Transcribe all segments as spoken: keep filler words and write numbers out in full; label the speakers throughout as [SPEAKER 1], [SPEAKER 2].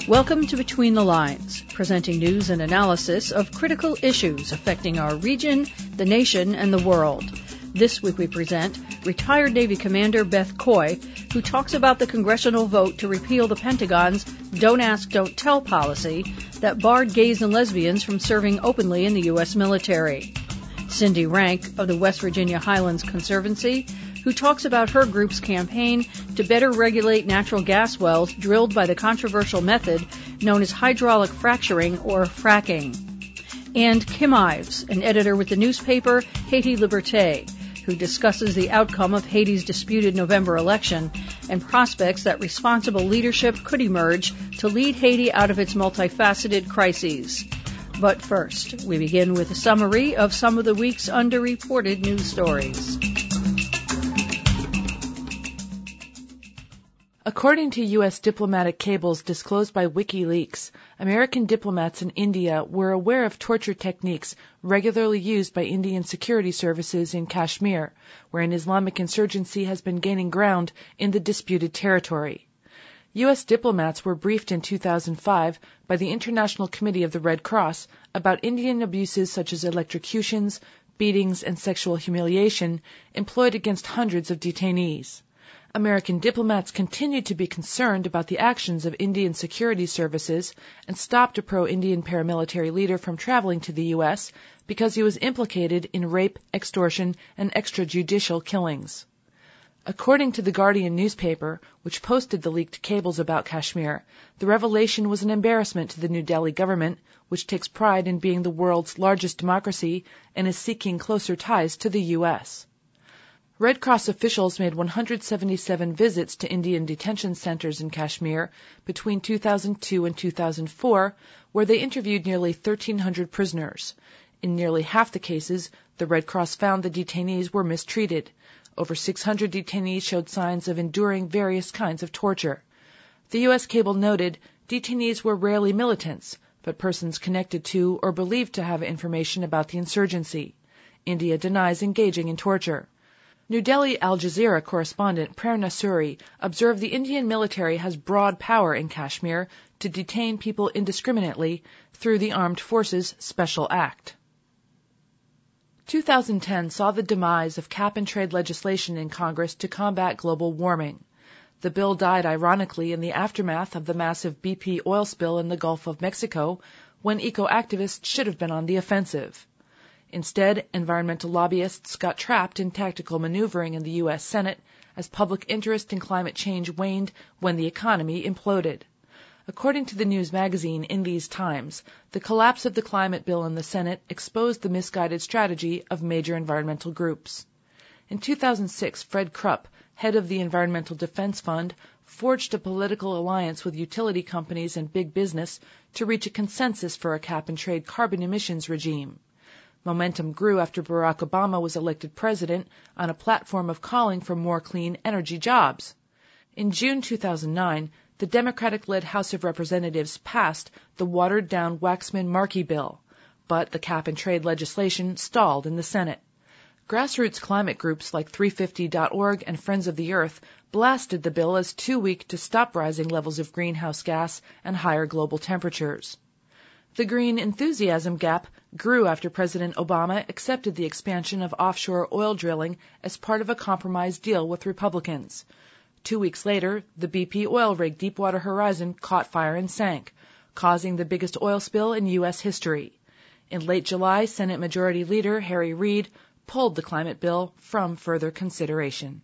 [SPEAKER 1] Welcome to Between the Lines, presenting news and analysis of critical issues affecting our region, the nation, and the world. This week we present retired Navy Commander Beth Coy, who talks about the congressional vote to repeal the Pentagon's Don't Ask, Don't Tell policy that barred gays and lesbians from serving openly in the U S military. Cindy Rank of the West Virginia Highlands Conservancy, who talks about her group's campaign to better regulate natural gas wells drilled by the controversial method known as hydraulic fracturing or fracking. And Kim Ives, an editor with the newspaper Haiti Liberté, who discusses the outcome of Haiti's disputed November election and prospects that responsible leadership could emerge to lead Haiti out of its multifaceted crises. But first, we begin with a summary of some of the week's underreported news stories.
[SPEAKER 2] According to U S diplomatic cables disclosed by WikiLeaks, American diplomats in India were aware of torture techniques regularly used by Indian security services in Kashmir, where an Islamic insurgency has been gaining ground in the disputed territory. U S diplomats were briefed in two thousand five by the International Committee of the Red Cross about Indian abuses such as electrocutions, beatings, and sexual humiliation employed against hundreds of detainees. American diplomats continued to be concerned about the actions of Indian security services and stopped a pro-Indian paramilitary leader from traveling to the U S because he was implicated in rape, extortion, and extrajudicial killings. According to the Guardian newspaper, which posted the leaked cables about Kashmir, the revelation was an embarrassment to the New Delhi government, which takes pride in being the world's largest democracy and is seeking closer ties to the U S Red Cross officials made one hundred seventy-seven visits to Indian detention centers in Kashmir between two thousand two and two thousand four, where they interviewed nearly thirteen hundred prisoners. In nearly half the cases, the Red Cross found the detainees were mistreated. Over six hundred detainees showed signs of enduring various kinds of torture. The U S cable noted detainees were rarely militants, but persons connected to or believed to have information about the insurgency. India denies engaging in torture. New Delhi Al Jazeera correspondent Prerna Suri observed the Indian military has broad power in Kashmir to detain people indiscriminately through the Armed Forces Special Act. two thousand ten saw the demise of cap-and-trade legislation in Congress to combat global warming. The bill died ironically in the aftermath of the massive B P oil spill in the Gulf of Mexico, when eco-activists should have been on the offensive. Instead, environmental lobbyists got trapped in tactical maneuvering in the U S Senate as public interest in climate change waned when the economy imploded. According to the news magazine In These Times, the collapse of the climate bill in the Senate exposed the misguided strategy of major environmental groups. In two thousand six, Fred Krupp, head of the Environmental Defense Fund, forged a political alliance with utility companies and big business to reach a consensus for a cap-and-trade carbon emissions regime. Momentum grew after Barack Obama was elected president on a platform of calling for more clean energy jobs. In June two thousand nine, the Democratic-led House of Representatives passed the watered-down Waxman-Markey bill, but the cap-and-trade legislation stalled in the Senate. Grassroots climate groups like three fifty dot org and Friends of the Earth blasted the bill as too weak to stop rising levels of greenhouse gas and higher global temperatures. The green enthusiasm gap grew after President Obama accepted the expansion of offshore oil drilling as part of a compromise deal with Republicans. Two weeks later, the B P oil rig Deepwater Horizon caught fire and sank, causing the biggest oil spill in U S history. In late July, Senate Majority Leader Harry Reid pulled the climate bill from further consideration.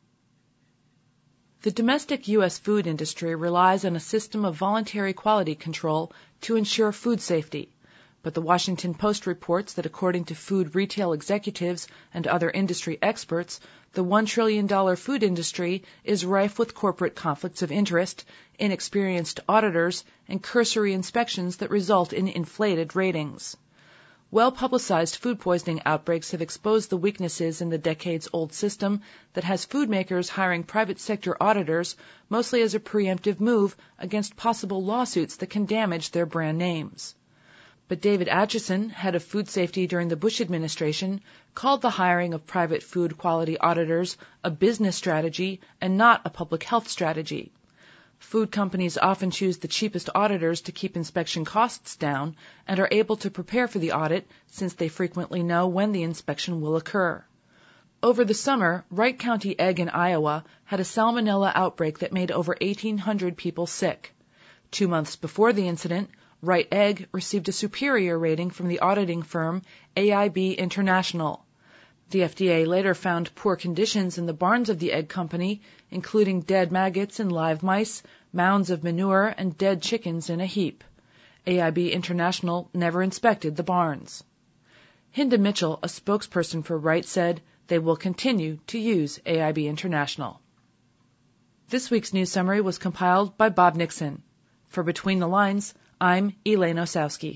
[SPEAKER 2] The domestic U S food industry relies on a system of voluntary quality control to ensure food safety, but the Washington Post reports that according to food retail executives and other industry experts, the one trillion dollars food industry is rife with corporate conflicts of interest, inexperienced auditors, and cursory inspections that result in inflated ratings. Well-publicized food poisoning outbreaks have exposed the weaknesses in the decades-old system that has food makers hiring private sector auditors mostly as a preemptive move against possible lawsuits that can damage their brand names. But David Acheson, head of food safety during the Bush administration, called the hiring of private food quality auditors a business strategy and not a public health strategy. Food companies often choose the cheapest auditors to keep inspection costs down and are able to prepare for the audit since they frequently know when the inspection will occur. Over the summer, Wright County Egg in Iowa had a salmonella outbreak that made over eighteen hundred people sick. Two months before the incident, Wright Egg received a superior rating from the auditing firm A I B International. The F D A later found poor conditions in the barns of the egg company, including dead maggots and live mice, mounds of manure, and dead chickens in a heap. A I B International never inspected the barns. Hinda Mitchell, a spokesperson for Wright, said they will continue to use A I B International. This week's news summary was compiled by Bob Nixon. For Between the Lines, I'm Elaine Osowski.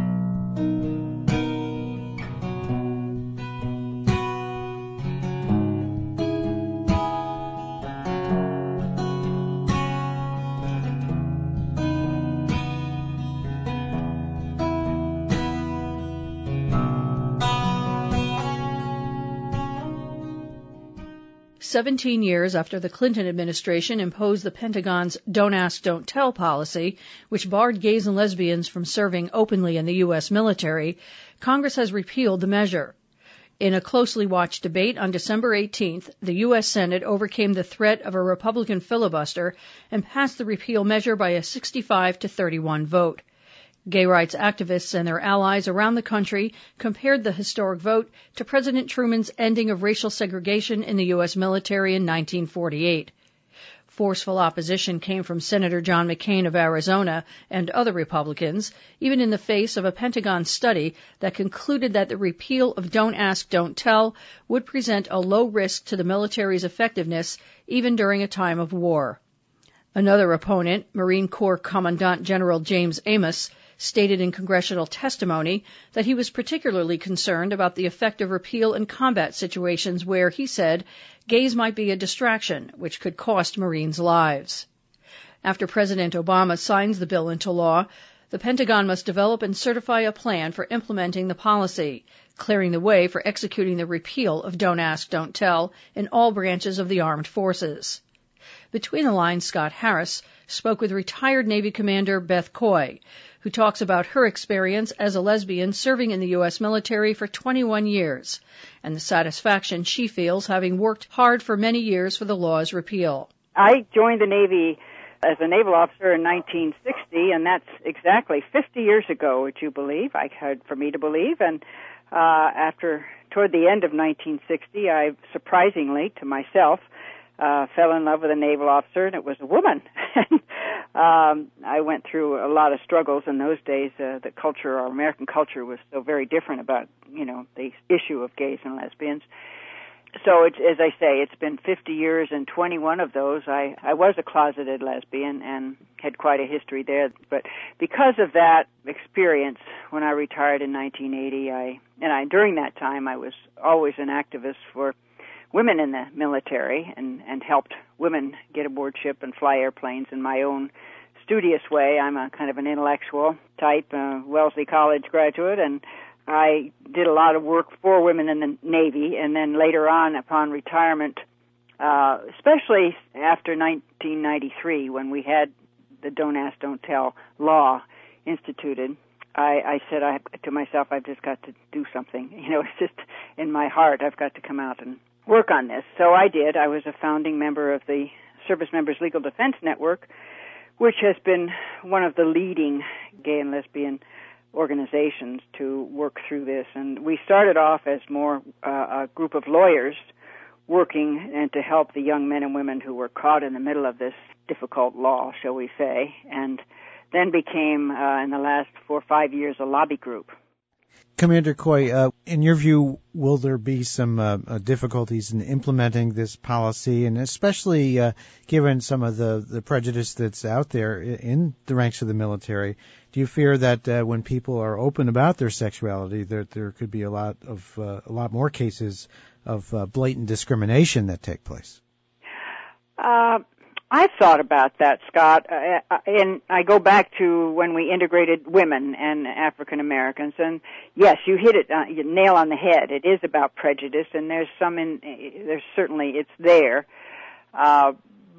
[SPEAKER 1] Seventeen years after the Clinton administration imposed the Pentagon's Don't Ask, Don't Tell policy, which barred gays and lesbians from serving openly in the U S military, Congress has repealed the measure. In a closely watched debate on December eighteenth, the U S Senate overcame the threat of a Republican filibuster and passed the repeal measure by a sixty-five to thirty-one vote. Gay rights activists and their allies around the country compared the historic vote to President Truman's ending of racial segregation in the U S military in nineteen forty-eight. Forceful opposition came from Senator John McCain of Arizona and other Republicans, even in the face of a Pentagon study that concluded that the repeal of Don't Ask, Don't Tell would present a low risk to the military's effectiveness even during a time of war. Another opponent, Marine Corps Commandant General James Amos, stated in congressional testimony that he was particularly concerned about the effect of repeal in combat situations where, he said, gays might be a distraction, which could cost Marines lives. After President Obama signs the bill into law, the Pentagon must develop and certify a plan for implementing the policy, clearing the way for executing the repeal of Don't Ask, Don't Tell in all branches of the armed forces. Between the Lines, Scott Harris spoke with retired Navy Commander Beth Coy, who talks about her experience as a lesbian serving in the U S military for twenty-one years, and the satisfaction she feels having worked hard for many years for the law's repeal.
[SPEAKER 3] I joined the Navy as a naval officer in nineteen sixty, and that's exactly fifty years ago, would you believe? I had for me to believe, and uh, after, toward the end of nineteen sixty, I, surprisingly to myself, Uh, fell in love with a naval officer, and it was a woman. um, I went through a lot of struggles in those days. Uh, the culture, our American culture, was so very different about, you know, the issue of gays and lesbians. So, it's, as I say, it's been fifty years, and twenty-one of those, I, I was a closeted lesbian and had quite a history there. But because of that experience, when I retired in nineteen eighty, I and I during that time, I was always an activist for women in the military and, and helped women get aboard ship and fly airplanes in my own studious way. I'm a kind of an intellectual type, uh, Wellesley College graduate, and I did a lot of work for women in the Navy, and then later on, upon retirement, uh, especially after nineteen ninety-three, when we had the Don't Ask, Don't Tell law instituted, I, I said I, to myself, I've just got to do something. You know, it's just in my heart, I've got to come out and work on this. So I did. I was a founding member of the Service Members Legal Defense Network, which has been one of the leading gay and lesbian organizations to work through this. And we started off as more uh, a group of lawyers working and to help the young men and women who were caught in the middle of this difficult law, shall we say, and then became, uh, in the last four or five years, a lobby group.
[SPEAKER 4] Commander Coy, uh, in your view, will there be some uh, uh, difficulties in implementing this policy, and especially uh, given some of the, the prejudice that's out there in the ranks of the military? Do you fear that uh, when people are open about their sexuality, that there could be a lot of uh, a lot more cases of uh, blatant discrimination that take place?
[SPEAKER 3] Uh, I've thought about that, Scott, uh, and I go back to when we integrated women and African Americans, and yes, you hit it, uh, you nail on the head. It is about prejudice, and there's some in, there's certainly, it's there, uh, but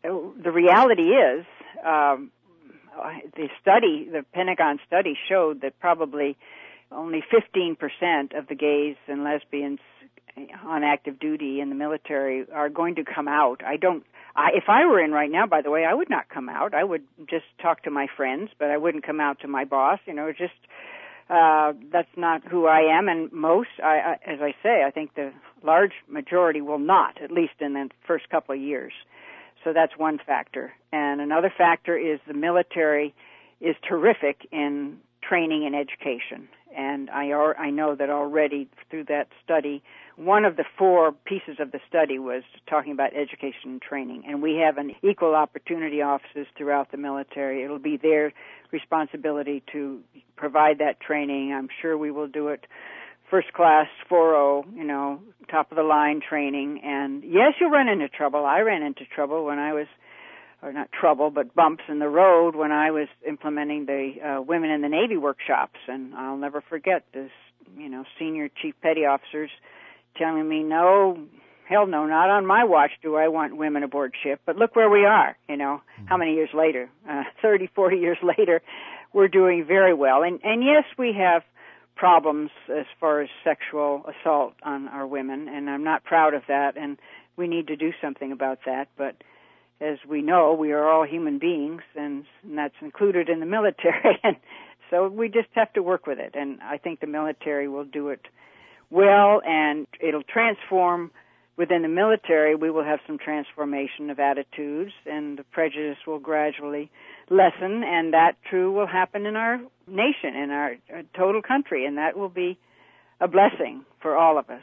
[SPEAKER 3] the reality is, um, the study, the Pentagon study showed that probably only fifteen percent of the gays and lesbians on active duty in the military are going to come out. I don't, I, if I were in right now, by the way, I would not come out. I would just talk to my friends, but I wouldn't come out to my boss. You know, just, uh, that's not who I am. And most, I, I, as I say, I think the large majority will not, at least in the first couple of years. So that's one factor. And another factor is the military is terrific in training and education. And I, I know that already through that study, one of the four pieces of the study was talking about education and training. And we have an equal opportunity offices throughout the military. It'll be their responsibility to provide that training. I'm sure we will do it first class, four oh, you know, top of the line training. And yes, you'll run into trouble. I ran into trouble when I was, or not trouble, but bumps in the road when I was implementing the uh, Women in the Navy workshops. And I'll never forget this, you know, senior chief petty officers telling me, no, hell no, not on my watch do I want women aboard ship. But look where we are, you know, how many years later, uh, thirty, forty years later, we're doing very well. And, and yes, we have problems as far as sexual assault on our women, and I'm not proud of that, and we need to do something about that. But as we know, we are all human beings, and, and that's included in the military, and so we just have to work with it. And I think the military will do it well, and it'll transform within the military. We will have some transformation of attitudes, and the prejudice will gradually lessen, and that too will happen in our nation, in our, our total country, and that will be a blessing for all of us.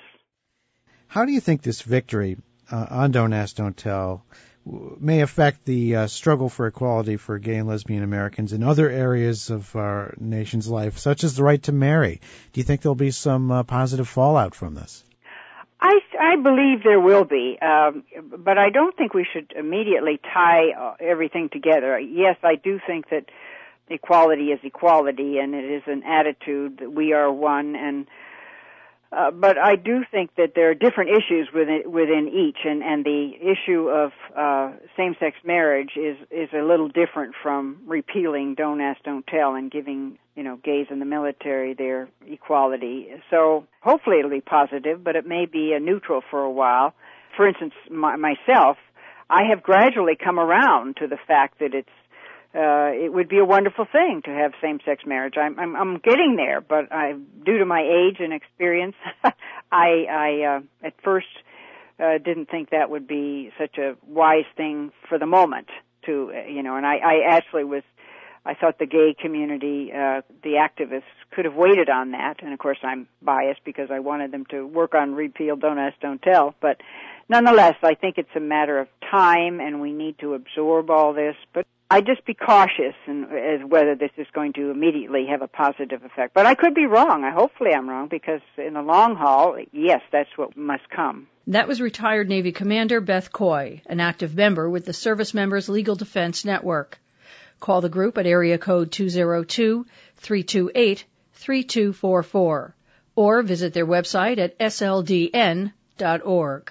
[SPEAKER 4] How do you think this victory uh, on Don't Ask, Don't Tell may affect the uh, struggle for equality for gay and lesbian Americans in other areas of our nation's life, such as the right to marry? Do you think there'll be some uh, positive fallout from this?
[SPEAKER 3] I, I believe there will be, um, but I don't think we should immediately tie uh, everything together. Yes, I do think that equality is equality, and it is an attitude that we are one, and Uh, but I do think that there are different issues within, within each, and, and the issue of uh, same-sex marriage is, is a little different from repealing Don't Ask, Don't Tell and giving, you know, gays in the military their equality. So hopefully it'll be positive, but it may be a neutral for a while. For instance, my, myself, I have gradually come around to the fact that it's Uh, it would be a wonderful thing to have same-sex marriage. I'm, I'm, I'm getting there, but I, due to my age and experience, I, I uh, at first uh, didn't think that would be such a wise thing for the moment. To you know, and I, I actually was, I thought the gay community, uh, the activists, could have waited on that. And of course, I'm biased because I wanted them to work on repeal Don't Ask, Don't Tell. But nonetheless, I think it's a matter of time, and we need to absorb all this. But I'd just be cautious in, as whether this is going to immediately have a positive effect. But I could be wrong. I, hopefully I'm wrong, because in the long haul, yes, that's what must come.
[SPEAKER 1] That was retired Navy Commander Beth Coy, an active member with the Service Members Legal Defense Network. Call the group at area code two oh two, three two eight, three two four four or visit their website at s l d n dot org.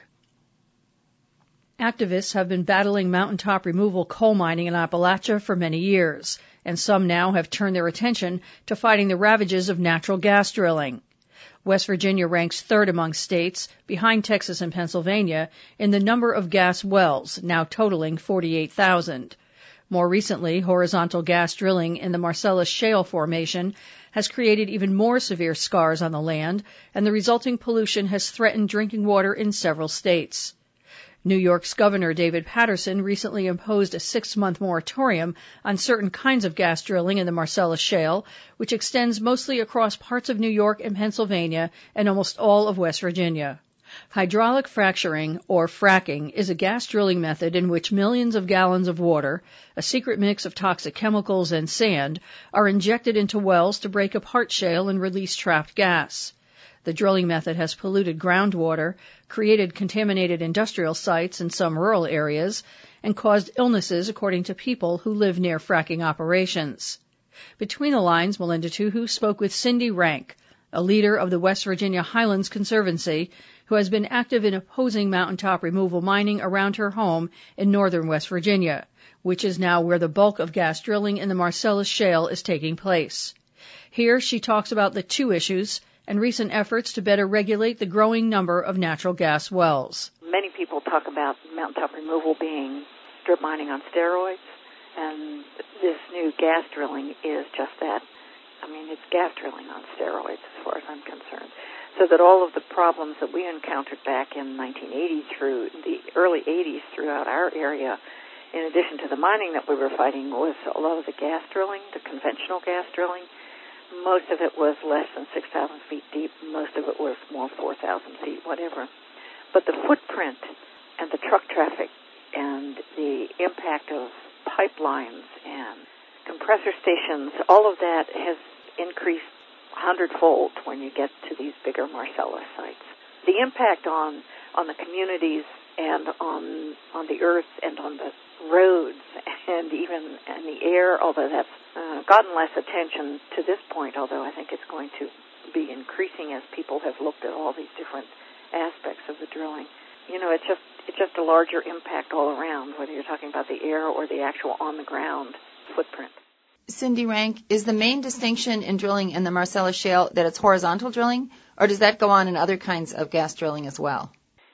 [SPEAKER 1] Activists have been battling mountaintop removal coal mining in Appalachia for many years, and some now have turned their attention to fighting the ravages of natural gas drilling. West Virginia ranks third among states, behind Texas and Pennsylvania, in the number of gas wells, now totaling forty-eight thousand. More recently, horizontal gas drilling in the Marcellus Shale Formation has created even more severe scars on the land, and the resulting pollution has threatened drinking water in several states. New York's Governor David Paterson recently imposed a six-month moratorium on certain kinds of gas drilling in the Marcellus Shale, which extends mostly across parts of New York and Pennsylvania and almost all of West Virginia. Hydraulic fracturing, or fracking, is a gas drilling method in which millions of gallons of water, a secret mix of toxic chemicals and sand, are injected into wells to break apart shale and release trapped gas. The drilling method has polluted groundwater, created contaminated industrial sites in some rural areas, and caused illnesses according to people who live near fracking operations. Between the lines, Melinda Tuhu spoke with Cindy Rank, a leader of the West Virginia Highlands Conservancy, who has been active in opposing mountaintop removal mining around her home in northern West Virginia, which is now where the bulk of gas drilling in the Marcellus Shale is taking place. Here she talks about the two issues and recent efforts to better regulate the growing number of natural gas wells.
[SPEAKER 5] Many people talk about mountaintop removal being strip mining on steroids, and this new gas drilling is just that. I mean, it's gas drilling on steroids as far as I'm concerned. So that all of the problems that we encountered back in nineteen eighty through the early eighties throughout our area, in addition to the mining that we were fighting, was a lot of the gas drilling, the conventional gas drilling. Most of it was less than six thousand feet deep. Most of it was more four thousand feet, whatever. But the footprint and the truck traffic and the impact of pipelines and compressor stations, all of that has increased hundredfold when you get to these bigger Marcellus sites. The impact on on the communities and on on the earth and on the roads and even in the air, although that's uh, gotten less attention to this point, although I think it's going to be increasing as people have looked at all these different aspects of the drilling. You know, it's just it's just a larger impact all around, whether you're talking about the air or the actual on-the-ground footprint.
[SPEAKER 6] Cindy Rank, is the main distinction in drilling in the Marcellus Shale that it's horizontal drilling, or does that go on in other kinds of gas drilling as well?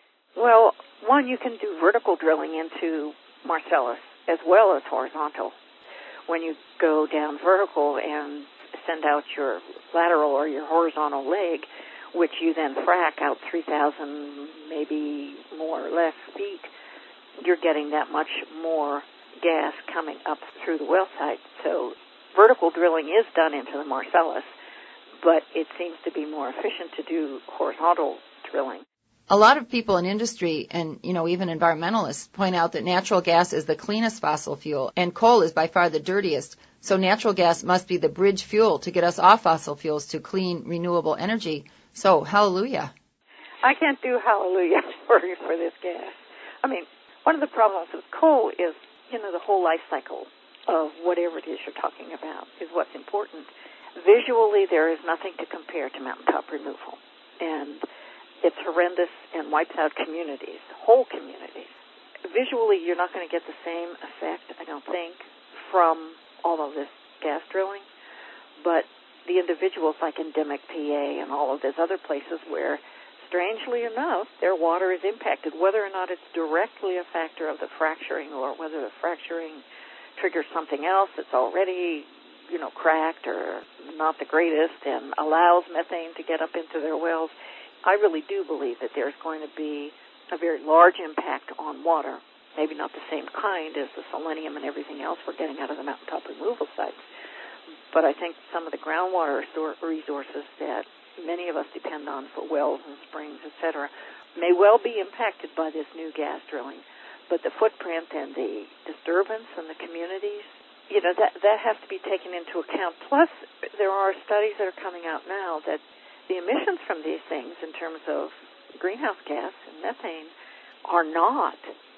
[SPEAKER 5] Well, one, you can do vertical drilling into Marcellus as well as horizontal. When you go down vertical and send out your lateral or your horizontal leg, which you then frack out three thousand, maybe more or less feet, you're getting that much more gas coming up through the well site. So vertical drilling is done into the Marcellus, but it seems to be more efficient to do horizontal drilling.
[SPEAKER 6] A lot of people in industry and, you know, even environmentalists point out that natural gas is the cleanest fossil fuel and coal is by far the dirtiest. So natural gas must be the bridge fuel to get us off fossil fuels to clean, renewable energy. So, hallelujah.
[SPEAKER 5] I can't do hallelujah for, for this gas. I mean, one of the problems with coal is, you know, the whole life cycle of whatever it is you're talking about is what's important. Visually, there is nothing to compare to mountaintop removal. And it's horrendous and wipes out communities, whole communities. Visually, you're not going to get the same effect, I don't think, from all of this gas drilling. But the individuals like endemic P A and all of those other places where, strangely enough, their water is impacted, whether or not it's directly a factor of the fracturing or whether the fracturing triggers something else that's already, you know, cracked or not the greatest and allows methane to get up into their wells. I really do believe that there's going to be a very large impact on water, maybe not the same kind as the selenium and everything else we're getting out of the mountaintop removal sites. But I think some of the groundwater resources that many of us depend on for wells and springs, et cetera, may well be impacted by this new gas drilling. But the footprint and the disturbance in the communities, you know, that that has to be taken into account. Plus, there are studies that are coming out now that the emissions from these things in terms of greenhouse gas and methane are not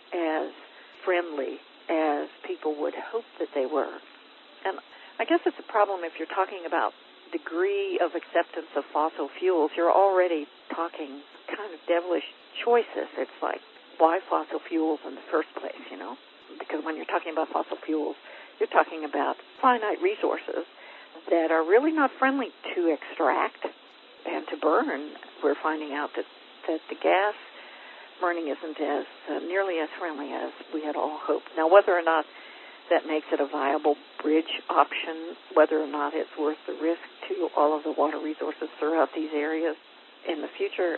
[SPEAKER 5] as friendly as people would hope that they were. And I guess it's a problem if you're talking about degree of acceptance of fossil fuels. You're already talking kind of devilish choices. It's like, why fossil fuels in the first place, you know? Because when you're talking about fossil fuels, you're talking about finite resources that are really not friendly to extract and to burn. We're finding out that, that the gas burning isn't as uh, nearly as friendly as we had all hoped. Now, whether or not that makes it a viable bridge option, whether or not it's worth the risk to all of the water resources throughout these areas in the future,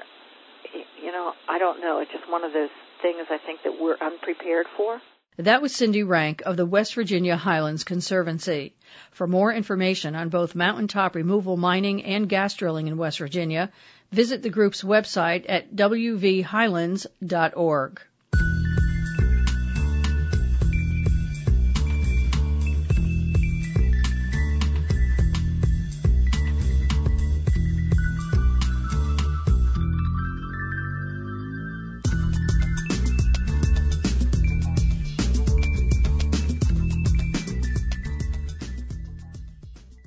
[SPEAKER 5] you know, I don't know. It's just one of those things I think that we're unprepared for.
[SPEAKER 1] That was Cindy Rank of the West Virginia Highlands Conservancy. For more information on both mountaintop removal mining and gas drilling in West Virginia, visit the group's website at w v highlands dot org. In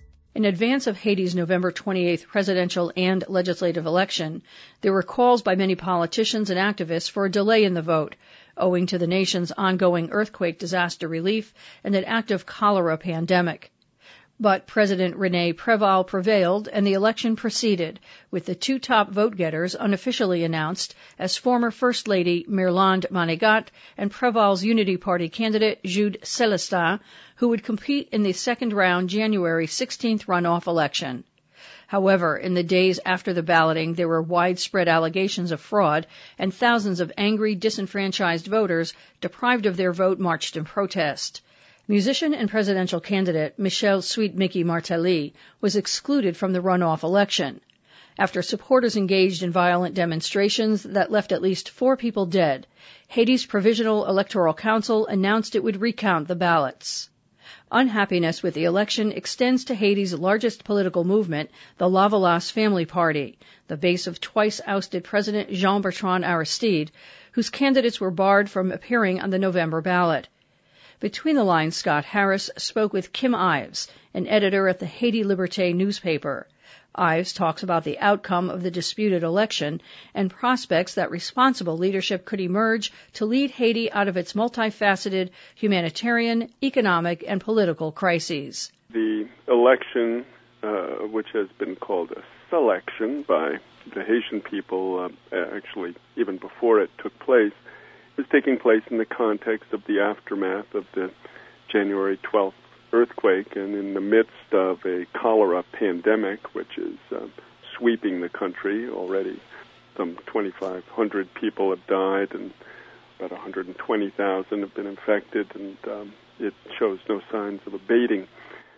[SPEAKER 1] In advance of Haiti's November twenty-eighth presidential and legislative election, there were calls by many politicians and activists for a delay in the vote, owing to the nation's ongoing earthquake disaster relief and an active cholera pandemic. But President René Préval prevailed, and the election proceeded, with the two top vote-getters unofficially announced as former First Lady Mirlande Manégat and Préval's Unity Party candidate Jude Célestin, who would compete in the second-round January sixteenth runoff election. However, in the days after the balloting, there were widespread allegations of fraud, and thousands of angry, disenfranchised voters, deprived of their vote, marched in protest. Musician and presidential candidate Michel Sweet Mickey Martelly was excluded from the runoff election after supporters engaged in violent demonstrations that left at least four people dead. Haiti's Provisional Electoral Council announced it would recount the ballots. Unhappiness with the election extends to Haiti's largest political movement, the Lavalas Family Party, the base of twice-ousted President Jean-Bertrand Aristide, whose candidates were barred from appearing on the November ballot. Between the lines, Scott Harris spoke with Kim Ives, an editor at the Haiti Liberté newspaper. Ives talks about the outcome of the disputed election and prospects that responsible leadership could emerge to lead Haiti out of its multifaceted humanitarian, economic, and political crises.
[SPEAKER 7] The election, uh, which has been called a selection by the Haitian people, uh, actually even before it took place, was taking place in the context of the aftermath of the January twelfth earthquake and in the midst of a cholera pandemic, which is uh, sweeping the country. Already some twenty-five hundred people have died and about one hundred twenty thousand have been infected, and um, it shows no signs of abating.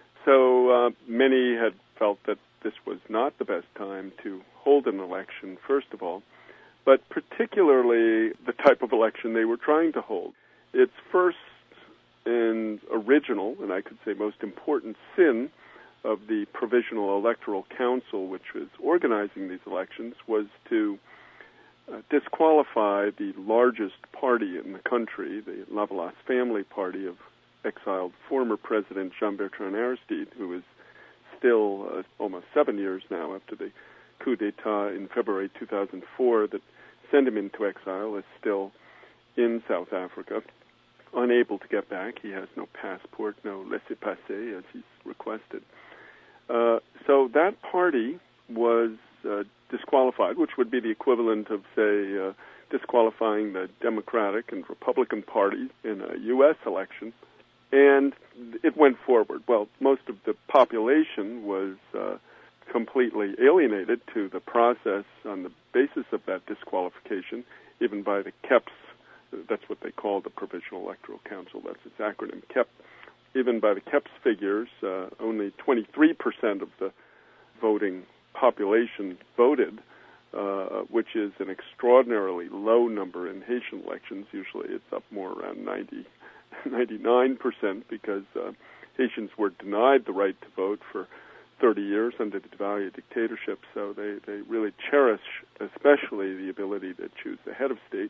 [SPEAKER 7] So uh, many had felt that this was not the best time to hold an election, first of all, but particularly the type of election they were trying to hold. Its first and original, and I could say most important sin of the Provisional Electoral Council, which was organizing these elections, was to uh, disqualify the largest party in the country, the Lavalas Family Party of exiled former President Jean-Bertrand Aristide, who is still uh, almost seven years now after the coup d'etat in February two thousand four that sent him into exile, is still in South Africa, unable to get back. He has no passport, no laissez-passer, as he's requested. Uh, so that party was uh, disqualified, which would be the equivalent of, say, uh, disqualifying the Democratic and Republican parties in a U S election, and it went forward. Well, most of the population was uh, completely alienated to the process on the basis of that disqualification, even by the K E P S, that's what they call the Provisional Electoral Council, that's its acronym, K E P S. Even by the K E P S figures, uh, only twenty-three percent of the voting population voted, uh, which is an extraordinarily low number in Haitian elections. Usually it's up more around ninety, ninety-nine percent, because uh, Haitians were denied the right to vote for thirty years under the Duvalier dictatorship, so they, they really cherish especially the ability to choose the head of state.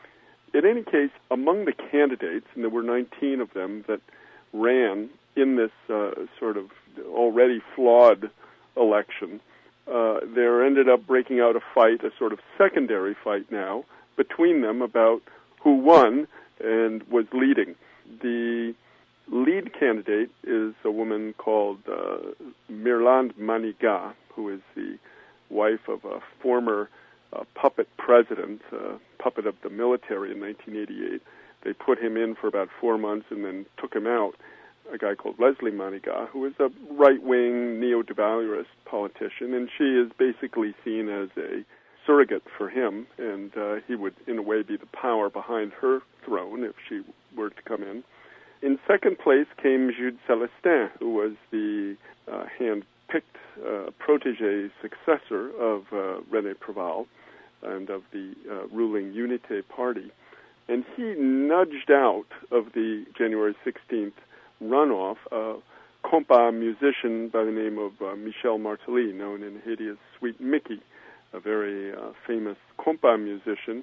[SPEAKER 7] In any case, among the candidates, and there were nineteen of them that ran in this uh, sort of already flawed election, uh, there ended up breaking out a fight, a sort of secondary fight now, between them about who won and was leading. The lead candidate is a woman called uh, Mirlande Manégat, who is the wife of a former uh, puppet president, uh, puppet of the military in nineteen eighty-eight. They put him in for about four months and then took him out, a guy called Leslie Manégat, who is a right-wing neo-Duvalierist politician, and she is basically seen as a surrogate for him, and uh, he would, in a way, be the power behind her throne if she were to come in. In second place came Jude Célestin, who was the uh, hand-picked uh, protégé successor of uh, René Préval and of the uh, ruling Unité Party. And he nudged out of the January sixteenth runoff a compas musician by the name of uh, Michel Martelly, known in Haiti as Sweet Mickey, a very uh, famous compas musician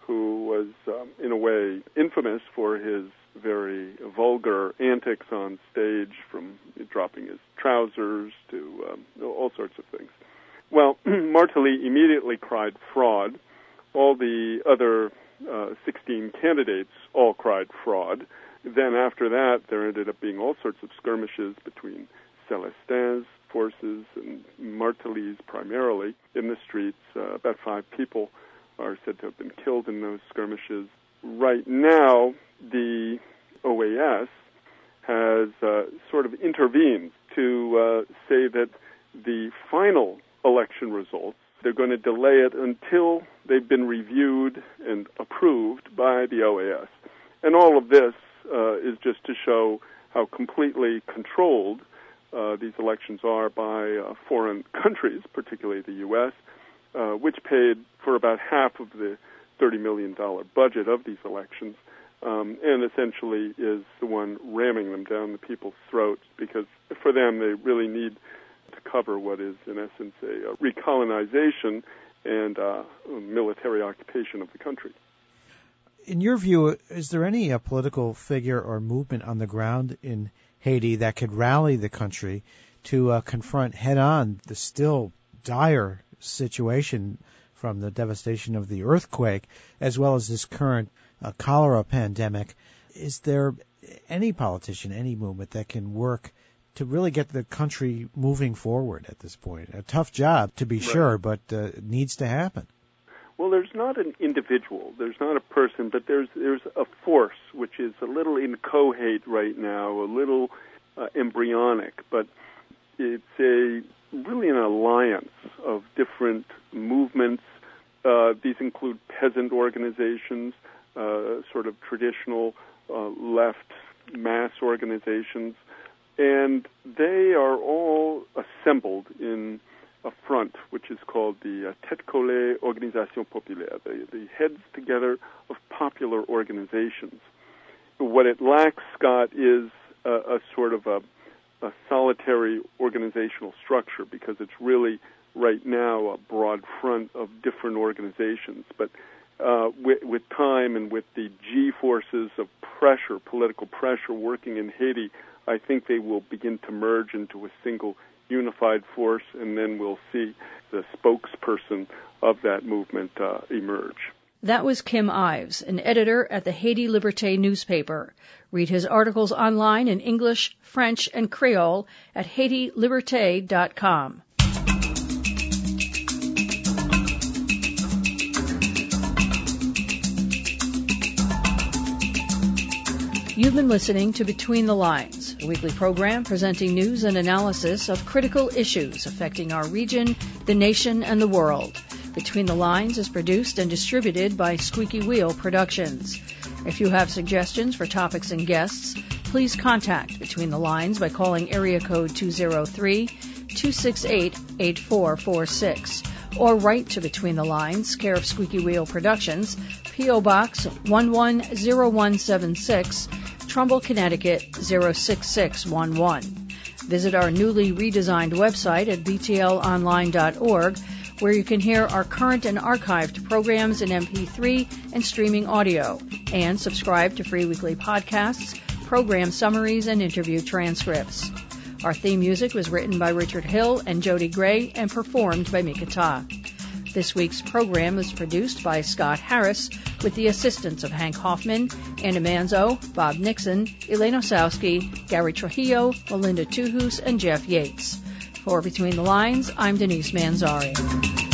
[SPEAKER 7] who was, um, in a way, infamous for his very vulgar antics on stage, from dropping his trousers to um, all sorts of things. Well, Martelly immediately cried fraud. All the other uh, sixteen candidates all cried fraud. Then after that, there ended up being all sorts of skirmishes between Celestin's forces and Martelly's primarily in the streets. Uh, about five people are said to have been killed in those skirmishes. Right now, the O A S has uh, sort of intervened to uh, say that the final election results, they're going to delay it until they've been reviewed and approved by the O A S. And all of this uh, is just to show how completely controlled uh, these elections are by uh, foreign countries, particularly the U S, uh, which paid for about half of the thirty million dollars budget of these elections, um, and essentially is the one ramming them down the people's throats, because for them they really need to cover what is, in essence, a, a recolonization and uh, military occupation of the country.
[SPEAKER 4] In your view, is there any uh, political figure or movement on the ground in Haiti that could rally the country to uh, confront head-on the still dire situation from the devastation of the earthquake, as well as this current uh, cholera pandemic? Is there any politician, any movement that can work to really get the country moving forward at this point? A tough job, to be right. sure, but uh, it needs to happen.
[SPEAKER 7] Well, there's not an individual, there's not a person, but there's there's a force which is a little inchoate right now, a little uh, embryonic, but it's a really an alliance of different movements. Uh, these include peasant organizations, uh, sort of traditional uh, left mass organizations, and they are all assembled in a front which is called the uh, Tête Collée Organisation Populaire, the, the heads together of popular organizations. What it lacks, Scott, is a, a sort of a, a solitary organizational structure, because it's really right now a broad front of different organizations. But uh, with, with time and with the G-forces of pressure, political pressure working in Haiti, I think they will begin to merge into a single unified force, and then we'll see the spokesperson of that movement uh, emerge.
[SPEAKER 1] That was Kim Ives, an editor at the Haiti Liberté newspaper. Read his articles online in English, French, and Creole at haiti liberté dot com. You've been listening to Between the Lines, a weekly program presenting news and analysis of critical issues affecting our region, the nation, and the world. Between the Lines is produced and distributed by Squeaky Wheel Productions. If you have suggestions for topics and guests, please contact Between the Lines by calling area code two oh three, two six eight, eight four four six or write to Between the Lines, care of Squeaky Wheel Productions, P O. Box one one zero one seven six, Trumbull, Connecticut zero six six one one. Visit our newly redesigned website at b t l online dot org, where you can hear our current and archived programs in M P three and streaming audio, and subscribe to free weekly podcasts, program summaries, and interview transcripts. Our theme music was written by Richard Hill and Jody Gray and performed by Mika Ta. This week's program was produced by Scott Harris with the assistance of Hank Hoffman, Anna Manzo, Bob Nixon, Elaine Osowski, Gary Trujillo, Melinda Tuhus, and Jeff Yates. For Between the Lines, I'm Denise Manzari.